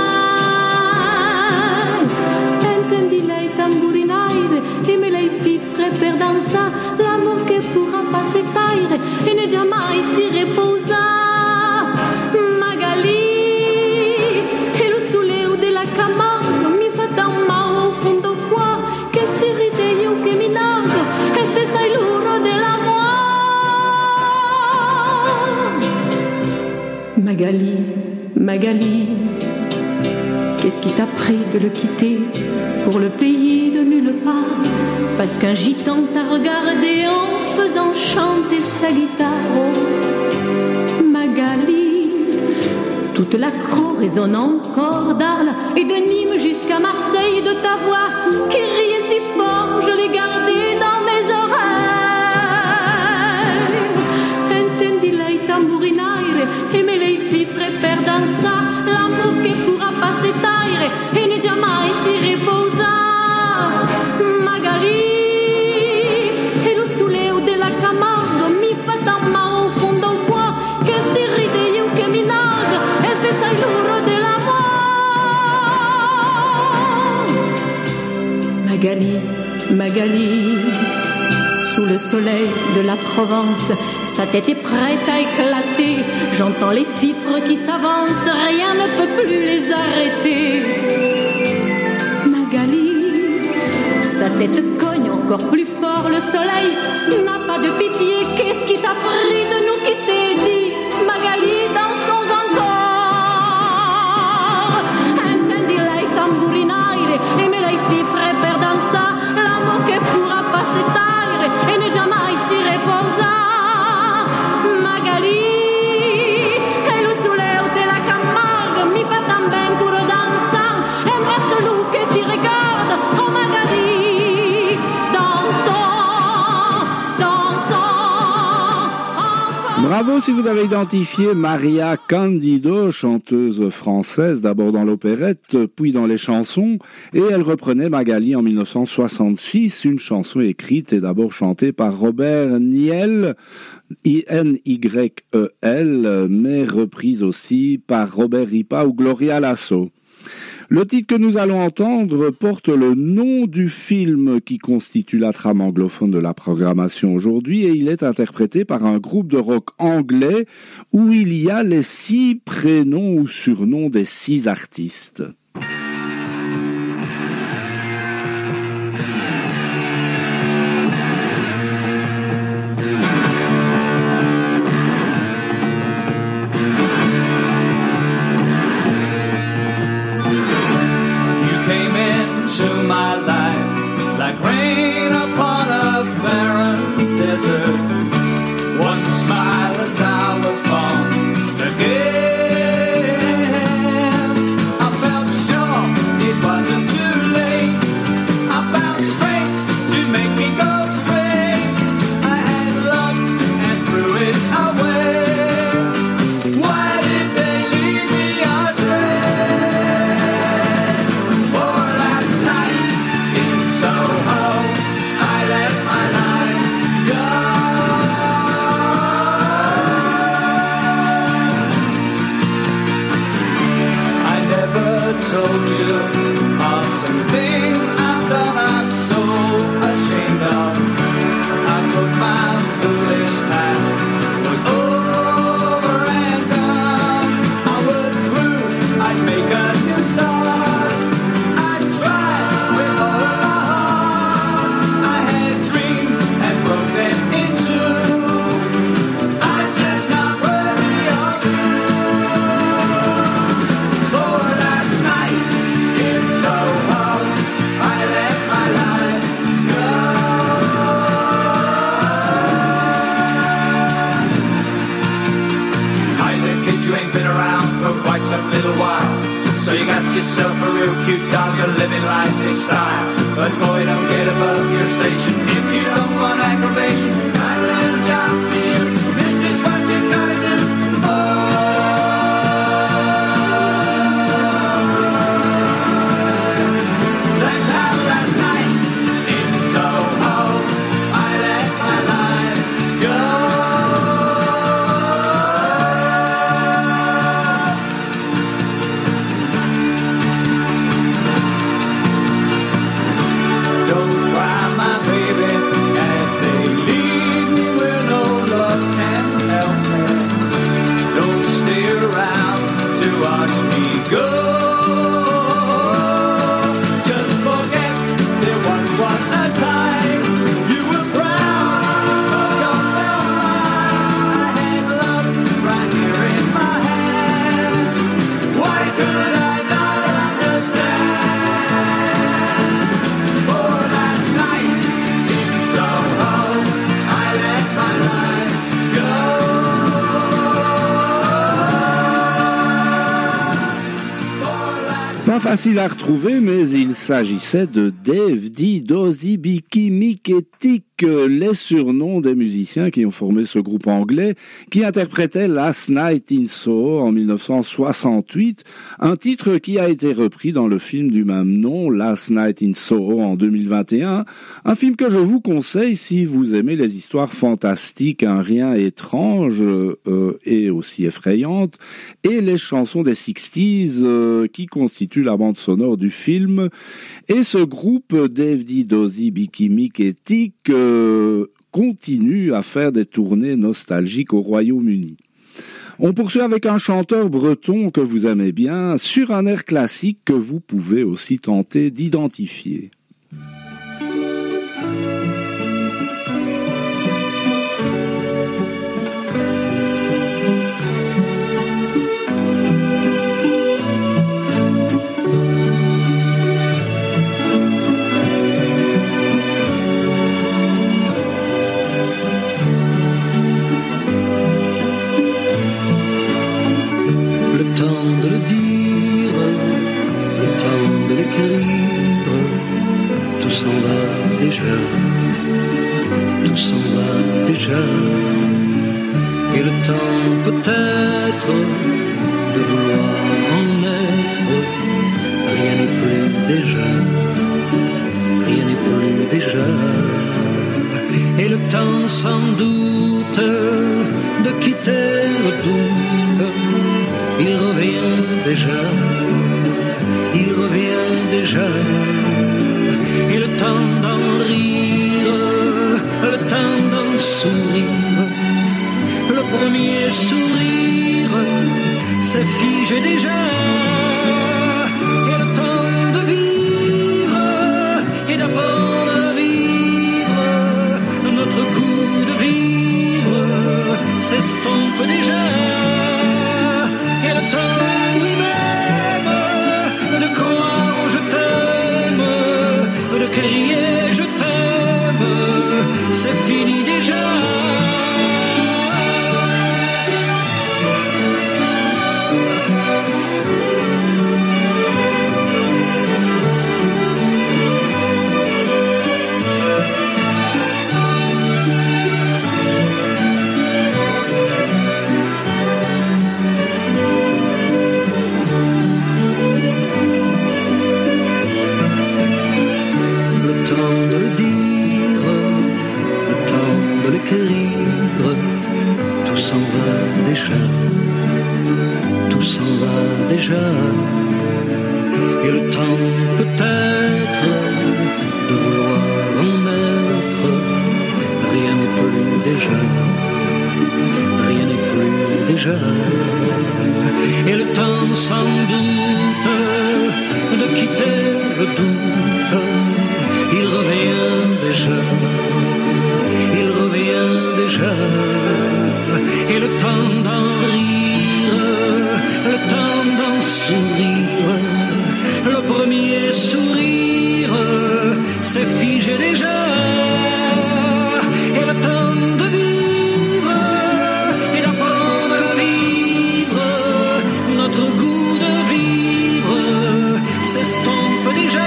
main. Entendi lei tamburinaire e me lei fifre per danza. L'amour che pourra pas s'étaire e ne jamais si reposa. Magali, e lo soleil della Camargo mi fa tan mal ao fundo qua che si ride io che mi nargo e spesa l'uro dell'amor. Magali, Magali, qu'est-ce qui t'a pris de le quitter pour le pays de nulle part? Parce qu'un gitan t'a regardé en faisant chanter sa guitare. Oh, Magali, toute la Crau résonne encore d'Arles et de Nîmes jusqu'à Marseille de ta voix qui riait si fort, je l'ai gardée dans mes oreilles. Entendi lei tamburinaire e me lei fifre per danza, l'amour che pourra pas s'étaire e ne jamais si riposa. Magali, e lo soleil della Camargo mi fa tan mal au fondo qua che si ride io che mi nargo e spessa l'uro dell'amor. Magali, Magali, sous le soleil de la Provence, sa tête est prête à éclater. J'entends les fifres qui s'avancent, rien ne peut plus les arrêter. Magali, sa tête cogne encore plus fort, le soleil n'a pas de pitié. Qu'est-ce qui t'a pris de nous quitter? Dis, Magali, dansons encore. Entendi lei tamburinaire e me lei fifre per danza, l'amour che pourra pas s'étaire e ne jamais si reposa. Magali, e lo soleil della Camargo mi fa tan ben curo danza, embrasse lui che ti regarde. Oh Magali, bravo si vous avez identifié Maria Candido, chanteuse française, d'abord dans l'opérette, puis dans les chansons, et elle reprenait Magali en mille neuf cent soixante-six, une chanson écrite et d'abord chantée par Robert Niel, N Y E L, mais reprise aussi par Robert Ripa ou Gloria Lasso. Le titre que nous allons entendre porte le nom du film qui constitue la trame anglophone de la programmation aujourd'hui et il est interprété par un groupe de rock anglais où il y a les six prénoms ou surnoms des six artistes. To my life, like rain upon a barren desert. One smile and I was born again. I felt sure it wasn't too late. I found strength to make me go straight. I had luck and threw it away. Why did they lead me astray? For last night in Soho, facile à retrouver, mais il s'agissait de Dave D, Dozy, Biki, Mick et Tick, les surnoms des musiciens qui ont formé ce groupe anglais qui interprétait Last Night in Soho en mille neuf cent soixante-huit, un titre qui a été repris dans le film du même nom, Last Night in Soho en deux mille vingt et un, un film que je vous conseille si vous aimez les histoires fantastiques, un rien étrange euh, et aussi effrayantes, et les chansons des sixties euh, qui constituent la bande sonore du film. Et ce groupe, Dave D, Dozy, Biki, Mick et Tick, euh, continue à faire des tournées nostalgiques au Royaume-Uni. On poursuit avec un chanteur breton que vous aimez bien, sur un air classique que vous pouvez aussi tenter d'identifier. Tout s'en va déjà, tout s'en va déjà, et le temps peut-être de vouloir en être, rien n'est plus déjà, rien n'est plus déjà, et le temps sans doute de quitter le doute, il revient déjà, il revient déjà. Et le temps d'en rire, le temps d'en sourire, le premier sourire s'est figé déjà. Et le temps de vivre et d'apprendre à vivre, notre goût de vivre s'estompe déjà. Et le temps lui-même de croire je t'aime, de crier je t'aime, c'est fini déjà. Tout s'en va déjà, tout s'en va déjà, et le temps peut-être de vouloir en mettre, rien n'est plus déjà, rien n'est plus déjà, et le temps sans doute de quitter le doute, il revient déjà. Il revient déjà, et le temps d'en rire, le temps d'en sourire, le premier sourire s'est figé déjà, et le temps de vivre et d'apprendre à vivre, notre goût de vivre s'estompe déjà.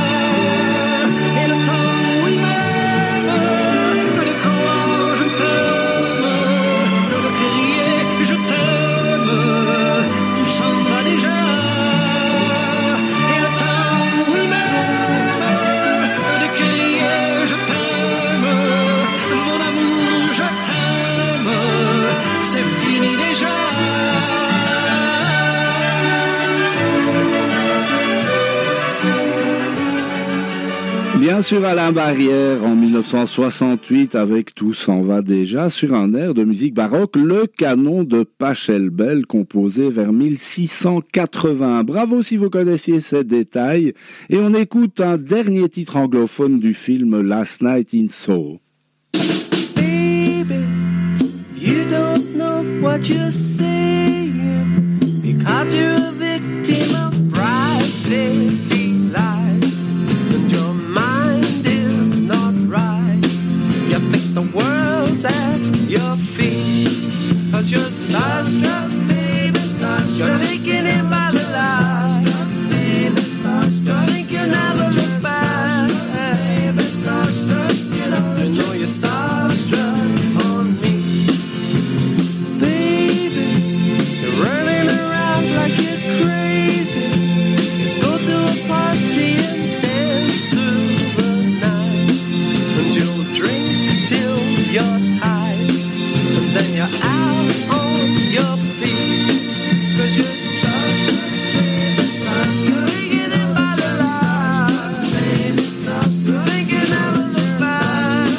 Bien sûr, Alain Barrière en mille neuf cent soixante-huit avec Tout s'en va déjà sur un air de musique baroque, le canon de Pachelbel composé vers mille six cent quatre-vingts. Bravo si vous connaissiez ces détails. Et on écoute un dernier titre anglophone du film Last Night in Soho. Baby, you don't know what you're saying because you're a victim of pride, safety, lies. But your mind is not right. You think the world's at your feet cause you're starstruck, baby, starstruck. You're taking it by the lies. on your feet. 'Cause you're taking it by the line, thinking out of the mind.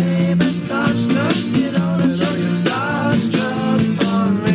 You know that you're starstruck for me.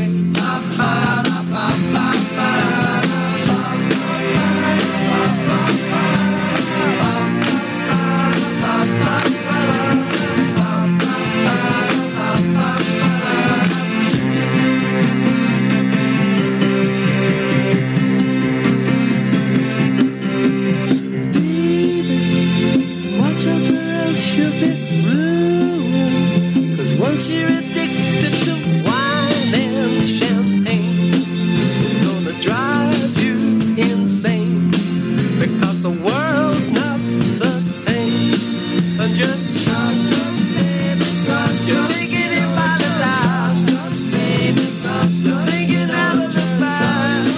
Watch out or else she'll be ruined. 'Cause once you're addicted to wine and champagne, it's gonna drive you insane. Because the world's not so tame. And just you're taking it by the line, thinking out of the mind.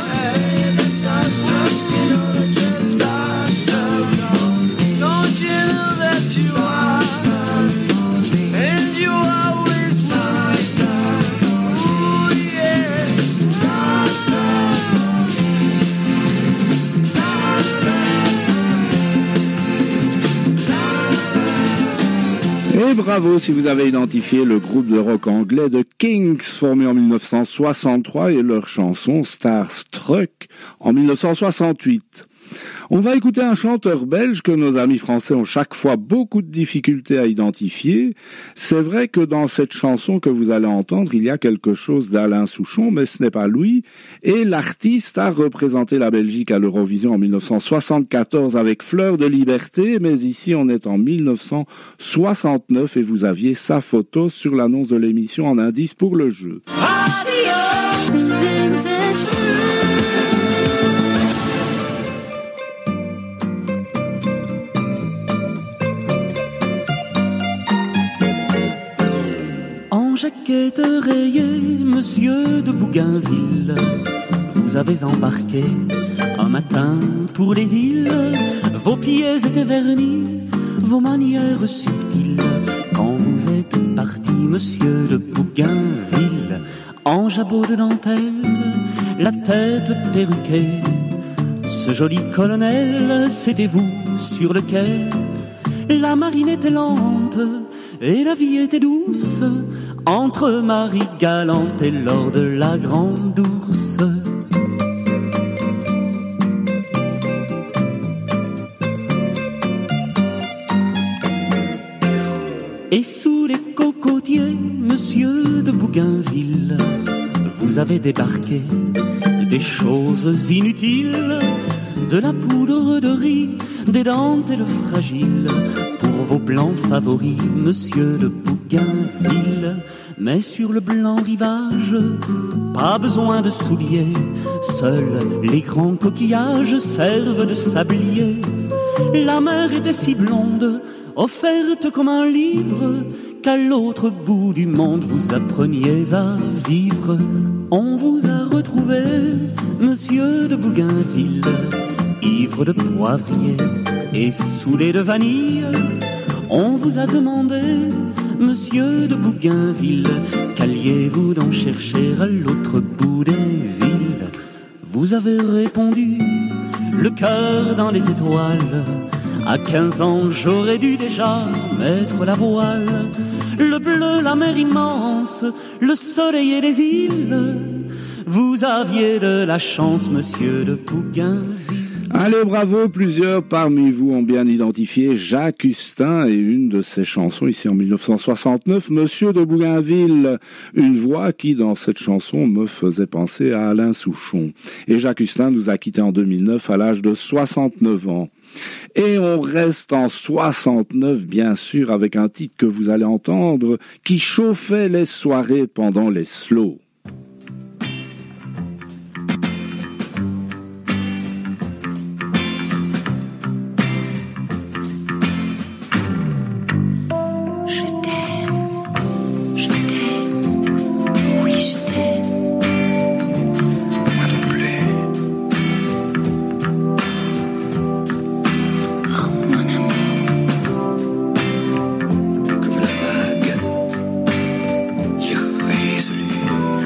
Starstruck, don't you know that you are? And you always mine. Ooh, yeah. Et bravo si vous avez identifié le groupe de rock anglais The Kinks, formé en mille neuf cent soixante-trois, et leur chanson Starstruck en mille neuf cent soixante-huit. On va écouter un chanteur belge que nos amis français ont chaque fois beaucoup de difficultés à identifier. C'est vrai que dans cette chanson que vous allez entendre, il y a quelque chose d'Alain Souchon, mais ce n'est pas lui. Et l'artiste a représenté la Belgique à l'Eurovision en mille neuf cent soixante-quatorze avec Fleur de Liberté, mais ici on est en mille neuf cent soixante-neuf et vous aviez sa photo sur l'annonce de l'émission en indice pour le jeu. Radio Vintage. En jaquette rayée, monsieur de Bougainville, vous avez embarqué un matin pour les îles. Vos pieds étaient vernis, vos manières subtiles. Quand vous êtes parti, monsieur de Bougainville, en jabot de dentelle, la tête perruquée, ce joli colonel, c'était vous sur le quai. La marine était lente et la vie était douce entre Marie Galante et lors de la Grande Ourse. Et sous les cocotiers, monsieur de Bougainville, vous avez débarqué des choses inutiles, de la poudre de riz, des dentelles fragiles, pour vos blancs favoris, monsieur de Bougainville. Mais sur le blanc rivage, pas besoin de souliers, seuls les grands coquillages servent de sablier. La mer était si blonde, offerte comme un livre, qu'à l'autre bout du monde vous appreniez à vivre. On vous a retrouvé, monsieur de Bougainville, ivre de poivrier et saoulé de vanille. On vous a demandé, monsieur de Bougainville, qu'alliez-vous donc chercher à l'autre bout des îles? Vous avez répondu, le cœur dans les étoiles. À quinze ans, j'aurais dû déjà mettre la voile. Le bleu, la mer immense, le soleil et les îles. Vous aviez de la chance, monsieur de Bougainville. Allez, bravo, plusieurs parmi vous ont bien identifié Jacques Hustin et une de ses chansons ici en mille neuf cent soixante-neuf, Monsieur de Bougainville, une voix qui dans cette chanson me faisait penser à Alain Souchon. Et Jacques Hustin nous a quittés en deux mille neuf à l'âge de soixante-neuf ans. Et on reste en soixante-neuf, bien sûr, avec un titre que vous allez entendre, qui chauffait les soirées pendant les slows. Irrésolu.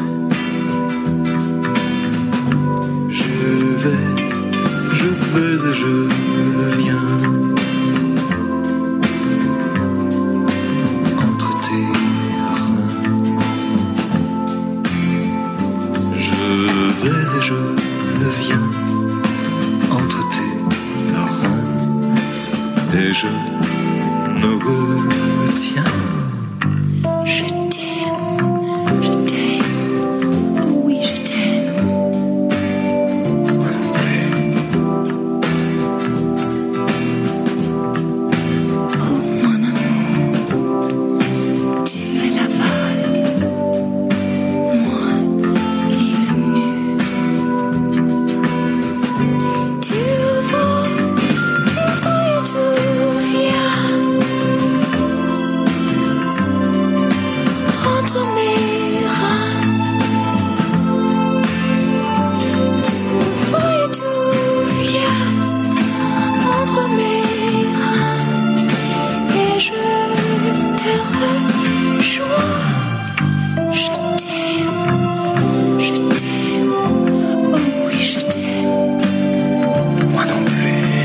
rejoins. Je t'aime, je t'aime, oh oui je t'aime. Moi non plus.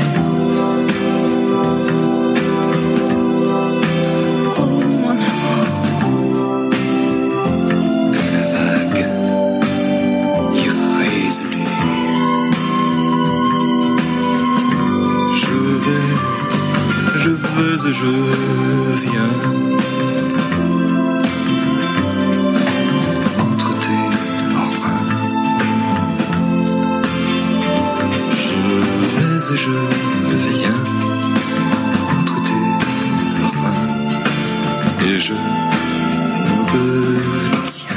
Oh mon amour. Que la vague irrésolue. Je vais, je veux et je viens. Entre tes reins. Je vais et je viens. Entre tes reins. Et je me retiens.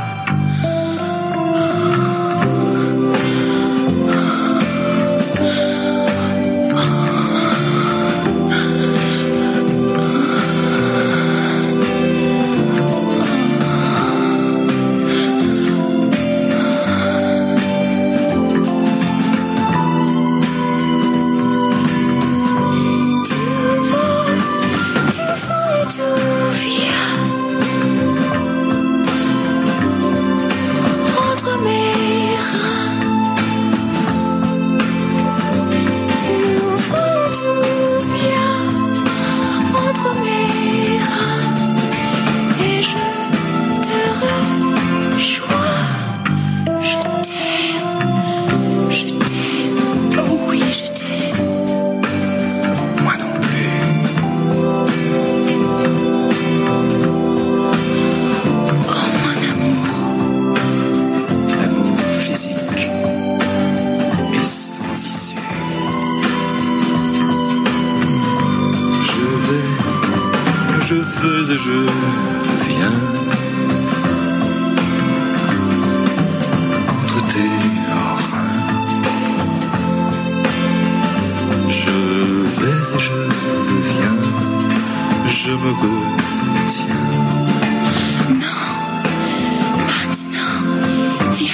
Je veux et je viens. Entre tes reins. Je vais et je viens. Je me retiens. Non, maintenant, viens.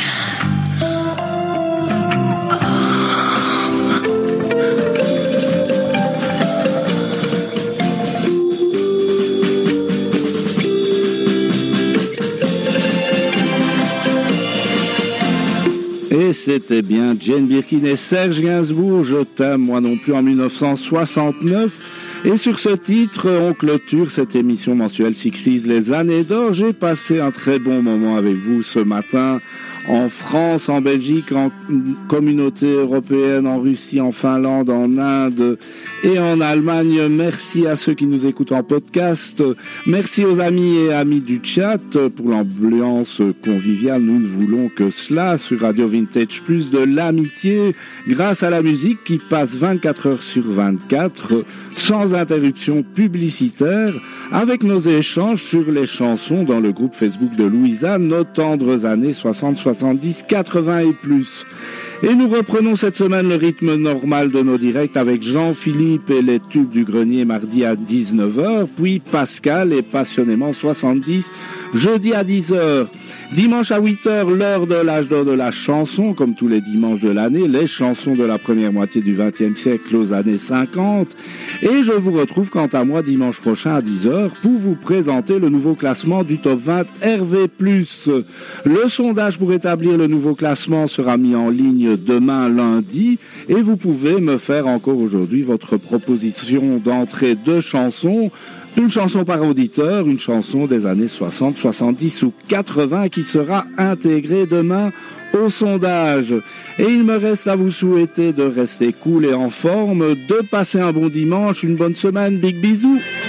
Et c'était bien Jane Birkin et Serge Gainsbourg, Je t'aime, moi non plus, en dix-neuf cent soixante-neuf. Et sur ce titre, on clôture cette émission mensuelle Sixties, les années d'or. J'ai passé un très bon moment avec vous ce matin, en France, en Belgique, en communauté européenne, en Russie, en Finlande, en Inde et en Allemagne. Merci à ceux qui nous écoutent en podcast. Merci aux amis et amis du chat pour l'ambiance conviviale. Nous ne voulons que cela sur Radio Vintage, plus de l'amitié grâce à la musique qui passe vingt-quatre heures sur vingt-quatre sans interruption publicitaire, avec nos échanges sur les chansons dans le groupe Facebook de Louisa, nos tendres années soixante, soixante-dix, quatre-vingts et plus. Et nous reprenons cette semaine le rythme normal de nos directs avec Jean-Philippe et les tubes du grenier mardi à dix-neuf heures, puis Pascal et Passionnément soixante-dix jeudi à dix heures. Dimanche à huit heures, l'heure de l'âge d'or de la chanson, comme tous les dimanches de l'année, les chansons de la première moitié du vingtième siècle aux années cinquante. Et je vous retrouve quant à moi dimanche prochain à dix heures pour vous présenter le nouveau classement du top vingt R V plus. Le sondage pour établir le nouveau classement sera mis en ligne demain lundi et vous pouvez me faire encore aujourd'hui votre proposition d'entrée de chansons. Une chanson par auditeur, une chanson des années soixante, soixante-dix ou quatre-vingts qui sera intégrée demain au sondage. Et il me reste à vous souhaiter de rester cool et en forme, de passer un bon dimanche, une bonne semaine, big bisous.